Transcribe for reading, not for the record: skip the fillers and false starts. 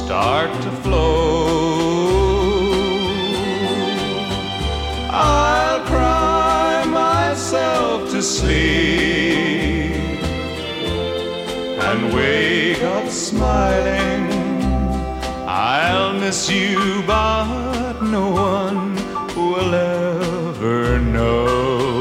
start to flow. I'll cry myself to sleep and wake up smiling. I'll miss you by